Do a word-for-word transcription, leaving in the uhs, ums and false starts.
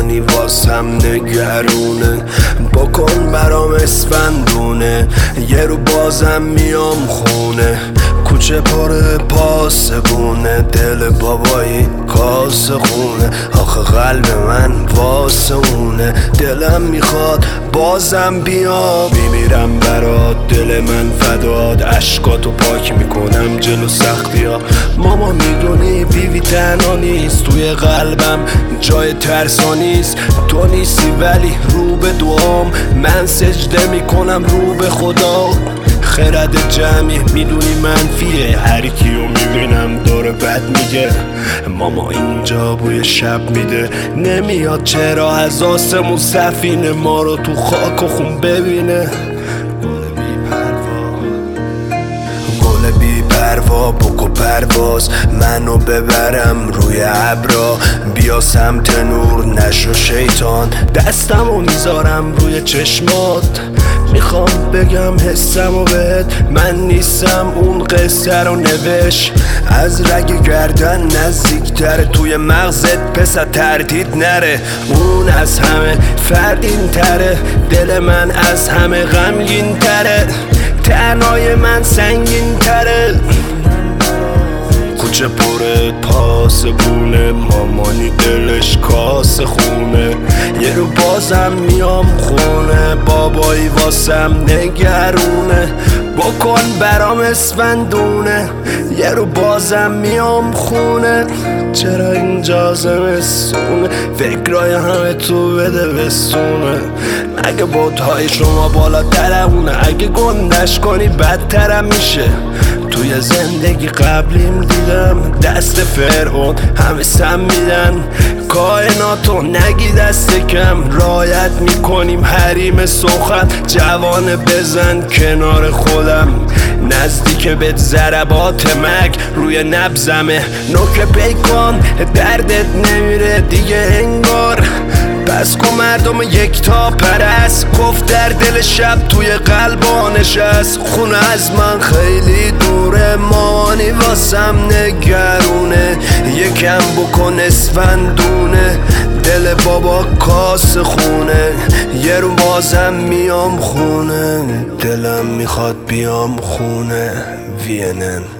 مامانی واسم نگرونه. بکن برام اسفندونه، یه رو بازم میام خونه. کوچه پر پاسبونه، دل بابایی کاسه خونه. آخه قلب من واسه اونه، دلم میخواد بازم بیام. میمیرم برات دل من فداد، عشقاتو پاک میکنم جلو سختی ها. ماما میدونی بیوی تنها نیست، توی قلبم جای ترسا نیست. تو نیستی ولی رو به دعام، من سجده میکنم رو به خدا. خرد جمعی میدونی منفیه، هر کیو میبینم داره بد میگه. ماما اینجا بوی شب میده، نمیاد چرا از آسمون سفینه ما رو تو خاک و خون ببینه. گل بی پروا بکو پرواز، منو ببرم روی ابرا. بیا سمت نور نشو شیطان، دستمو میذارم روی چشمات. میخوام بگم حسمو بهت، من نیستم اون قصه رو نوشت. از رگ گردن نزدیکتره، توی مغزت پسر تردید نره. اون از همه فردین تره، دل من از همه غمگین تره. تنهای من سنگین تره، کوچه پر پاسبونه، مامانی دلش کاسه خونه. یه رو بازم میام خونه، بابایی واسم نگرونه. بکن برام اسفندونه، یه رو بازم میام خونه. چرا اینجا زمستونه، فکرای همه تو بده بستونه. اگه بوتهای شما بالا درمونه، اگه گندش کنی بدترم میشه. توی زندگی قبلیم دیدم دست فرعون همه سم میدن. کائناتو نگی دست کم، رایت میکنیم حریم سخن. جوانه بزن کنار خودم، نزدیک بهت ضربات مک روی نبزمه. نوک پیکان دردت نمیره دیگه انگار. پس کن مردم یک تا پرست، گفت در دل شب توی قلبا نشست. خونه از من خیلی دوره، مامانی واسم نگرونه. یکم بکن اسفندونه، دل بابا کاس خونه. یه رو بازم میام خونه، دلم میخواد بیام خونه. وی ان ان